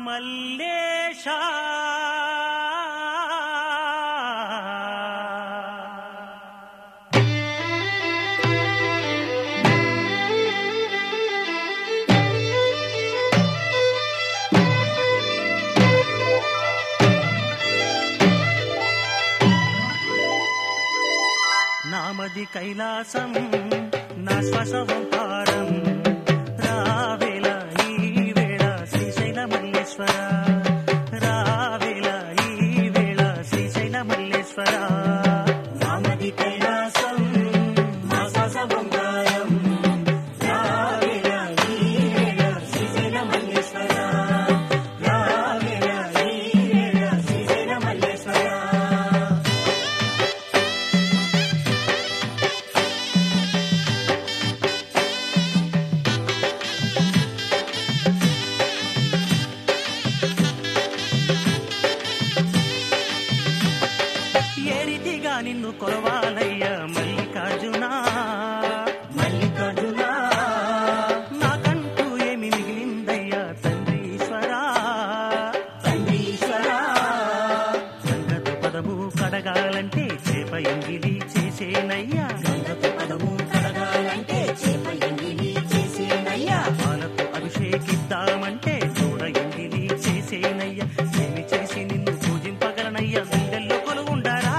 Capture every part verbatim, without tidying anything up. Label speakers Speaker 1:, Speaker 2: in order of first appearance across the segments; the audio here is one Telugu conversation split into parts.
Speaker 1: మల్లేశ నామది కైలాసం నా శ్వాస ఓంకారం రావేళ ఈ వేళ శ్రీశైల మల్లేశ్వర రావేళ ఈ వేళ శ్రీశైల మల్లేశ్వర నామది కైలాసం నా శ్వాస ఓంకారం రావేళ ఈ వేళ శ్రీశైల మల్లేశ్వర రావేళ ఈ వేళ శ్రీశైల మల్లేశ్వర నిన్ను కొలవాలయ్యా మల్లికార్జున మల్లికార్జున నాకంటూ ఏమి మిగిలిందయ్యా తండ్రీశ్వరా తండ్రీశ్వరా గంగతో పదము కడగాలంటే చేప ఎంగిలి చేసేనయ్యా గంగతో పదము కడగాలంటే చేప ఎంగిలి చేసేనయ్యా పాలకు అభిషేకిద్దామంటే చూడ ఎంగిలి చేసేనయ్యా ఏమి చేసి నిన్ను పూజింపగలనయ్యా గుండెల్లో కొలువుండరా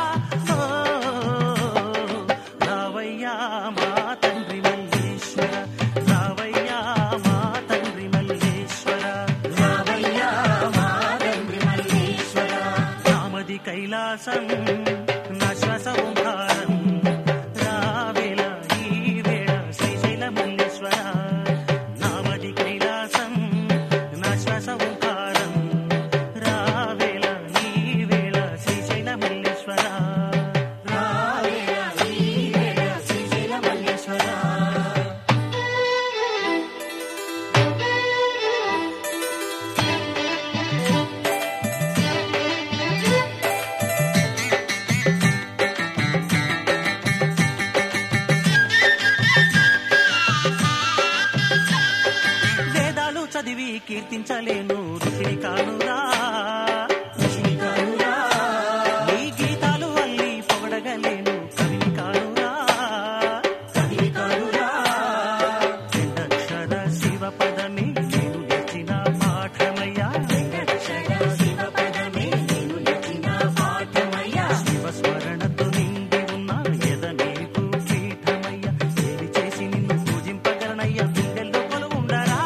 Speaker 1: కైలాసం నా శ్వాస ఓంకారం రావేళ ఈ వేళ శ్రీశైల మల్లేశ్వర నామది కైలాసం నా శ్వాస ఓంకారం రావేళ ఈ వేళ శ్రీశైల మల్లేశ్వర రావేళ ఈ వేళ శ్రీశైల మల్లేశ్వర చదివి కీర్తించలేను ఋషిని కానురా ఋషిని కానురా నీ గీతాలు అల్లి పొగడగలేను కవిని కానురా కవిని కానురా రెండక్షర శివ పదమే నేను నేర్చిన పాఠమయ్యా రెండక్షర శివ పదమే నేను నేర్చిన పాఠమయ్యా శివ స్మరణతో నిండి ఉన్న ఎద నీకు పీఠమయ్యా ఏమి చేసి నిన్ను పూజింపగలనయ్యా గుండెల్లో కొలువుండరా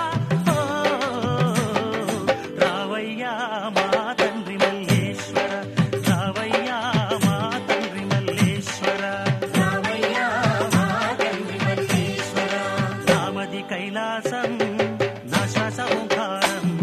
Speaker 1: మా తండ్రి మల్లేశ్వర రావయ్యా మా తండ్రి మల్లేశ్వర రావయ్యా మా తండ్రి మల్లేశ్వర నామది కైలాసం నా శ్వాస ఓంకారం